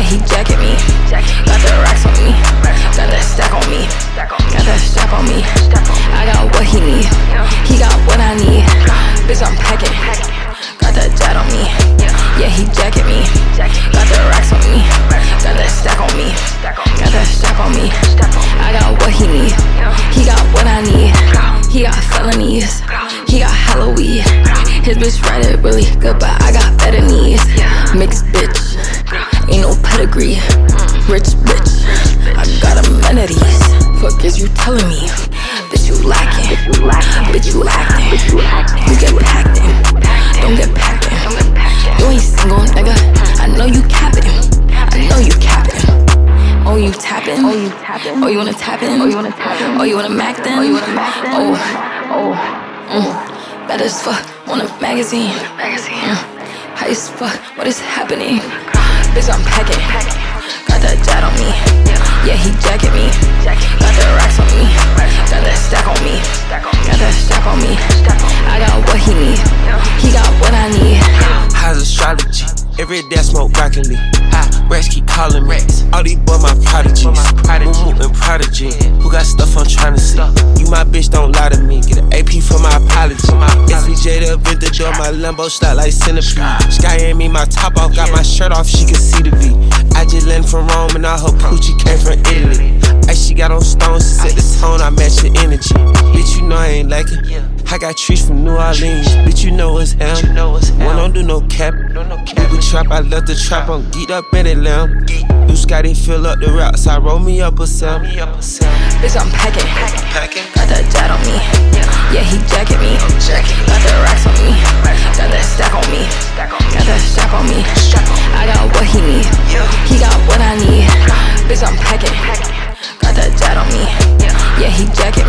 Yeah, he jacket me. Got the racks on me. Got that stack on me. Got that strap on me. I got what he need. He got what I need. Bitch, I'm packing. Got that jet on me. Yeah, he jacket me. Got the racks on me. Got that stack on me. Got that strap on me. I got what he need. He got what I need. He got felonies. He got hella weed. His bitch ride it really good, but I got better knees. Mixed bitch, ain't no pedigree. Rich bitch, I got amenities. Fuck is you telling me? Bitch, you lacking. Bitch, you acting. You get packed in. Don't get packed in. You ain't single, nigga. I know you capping. I know you capping. Oh, you tapping? Oh, you wanna tap in? Oh, you wanna mac then? Better as fuck on a magazine. High as fuck, what is happening? Bitch, I'm packing. Got that jet on me. Yeah, he jacket me. Got the racks on me. Got that stack on me. Got that strap on me. I got what he need. He got what I need. How's astrology? Every day I smoke broccoli. Rex keep calling me. All these boys my prodigies. Moo and Prodigy. Who got stuff I'm trying to see? You my bitch, don't lie to me. Get an AP for my apology. SVJ the event, the door, my Lambo shot like centipede. Sky ain't me, my top off, got my shirt off, she can see the V. I just landed from Rome and all her coochie came from Italy. Ice she got on stones, to set the tone, I match the energy. Bitch, you know I ain't like it. I got trees from New Orleans. Bitch, you know it's him. One don't do no cap. You trap, I left the trap, I'm geeked up in it, lamb. You Scotty fill up the rocks, I roll me up a cell. Bitch, I'm packing. Got that jet on me. Yeah, he jacket me. Got the racks on me. Got that stack on me. Got that strap on me. I got what he need. He got what I need. Bitch, I'm packing. Got that jet on me. Yeah, he jacket